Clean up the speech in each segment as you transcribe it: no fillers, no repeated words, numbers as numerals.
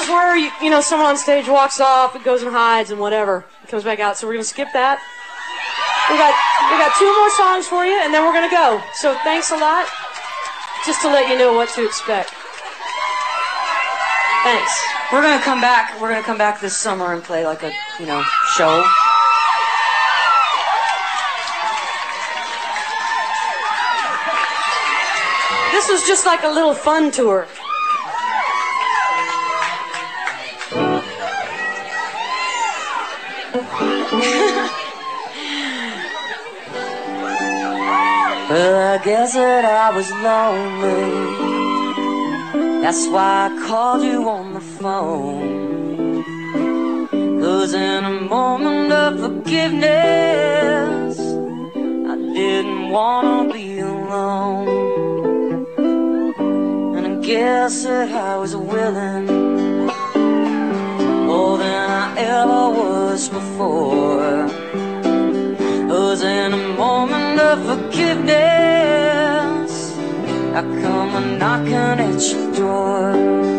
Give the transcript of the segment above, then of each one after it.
is where you know someone on stage walks off, it goes and hides and whatever, it comes back out. So we're gonna skip that. We got 2 more songs for you, and then we're gonna go. So thanks a lot. Just to let you know what to expect. Thanks. We're gonna come back. We're gonna come back this summer and play like a show. This was just like a little fun tour. Well, I guess that I was lonely. That's why I called you on the phone. 'Cause in a moment of forgiveness, I didn't wanna be alone. And I guess that I was willing more than I ever was before. 'Cause in a moment of forgiveness, I come a knocking at your door.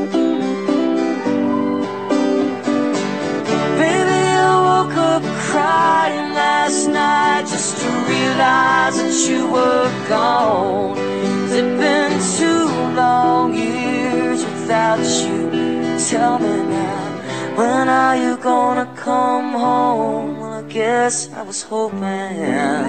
Baby, I woke up crying last night just to realize that you were gone. 'Cause it'd been 2 long years without you. Tell me now, when are you gonna come home? Well, I guess I was hoping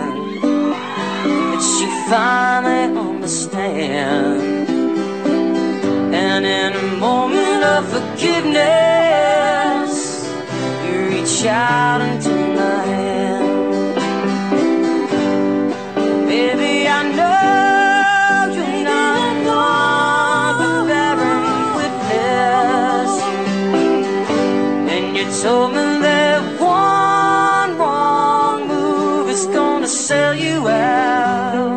that you finally understand. And in a moment of forgiveness, you reach out into my hand. Baby, I know you're not one for bearing witness. And you told me that one wrong move is gonna sell you out.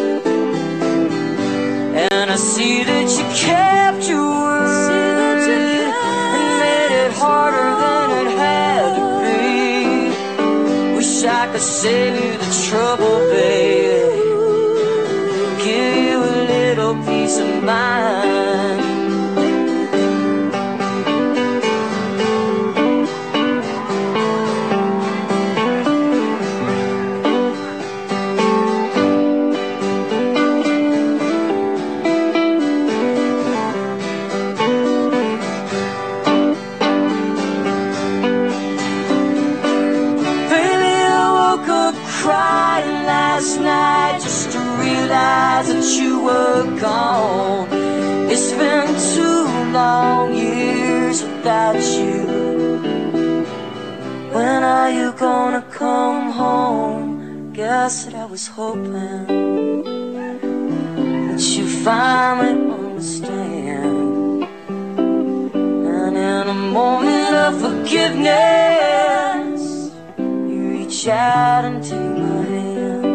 And I see that you kept your word and made it harder than it had to be. Wish I could save you the trouble, baby. Give you a little peace of mind. Crying last night just to realize that you were gone. It's been 2 long years without you. When are you gonna come home? Guess that I was hoping that you finally understand. And in a moment of forgiveness, you reach out and take my hand.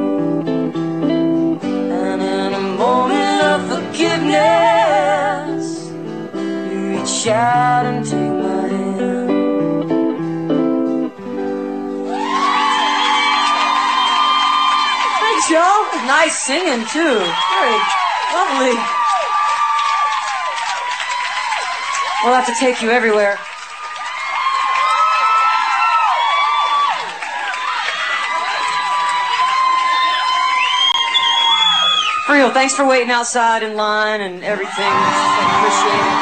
And in a moment of forgiveness, you reach out and take my hand. Thanks, y'all. Nice singing too. Very lovely. We'll have to take you everywhere. For real, thanks for waiting outside in line and everything. I appreciate it.